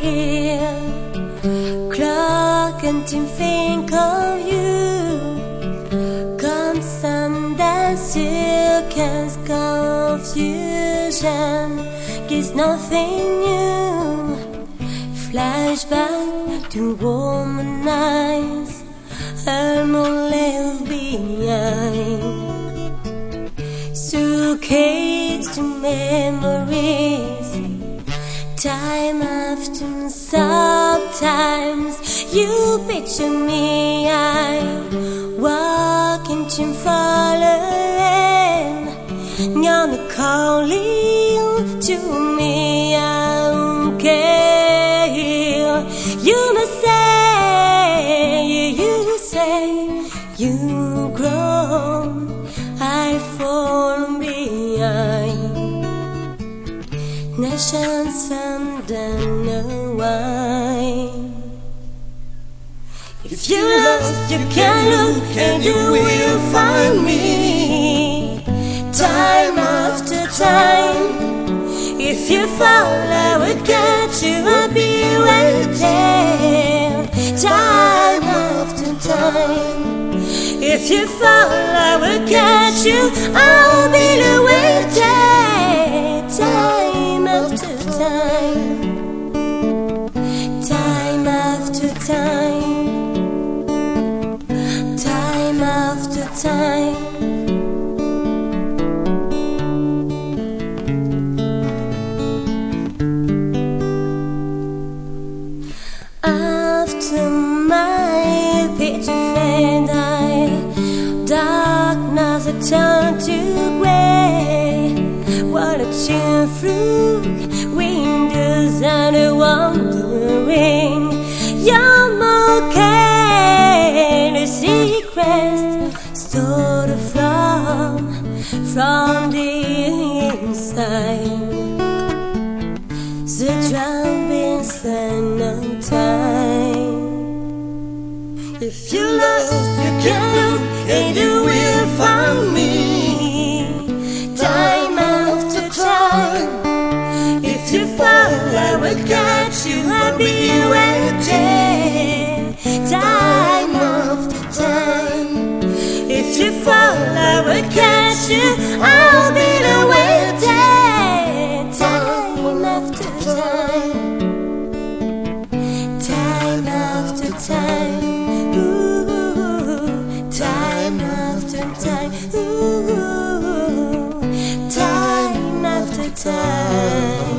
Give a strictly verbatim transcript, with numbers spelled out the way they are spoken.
here, clocking to think of you. Come Sunday, circus confusion, is nothing new. Flashback to woman eyes, I'm all left behind. Suitcase to memories, time after sometimes you picture me, I walking to falling, you're calling to me, I'm care. You must say, you say, you grown, I fall behind. Nations under why. If you lost, you can look and you will find me. Time after time. If you fall, I will catch you, I'll be waiting. Time after time. If you fall, I will catch you, I'll be waiting. Time after time. Time after time. Time after time. After my picture fade, I darkness it turned to grey. Watching through windows and wondering, you're okay. The secrets stored from from the inside. The drumming sign of time. If you lost, you can look and you will find me. Time after time. If you fall, I will catch you, I'll be waiting. Time after time. If you fall, I will catch you, I'll be waiting. Time after time. Time after time. Ooh, time after time. Ooh, time after time.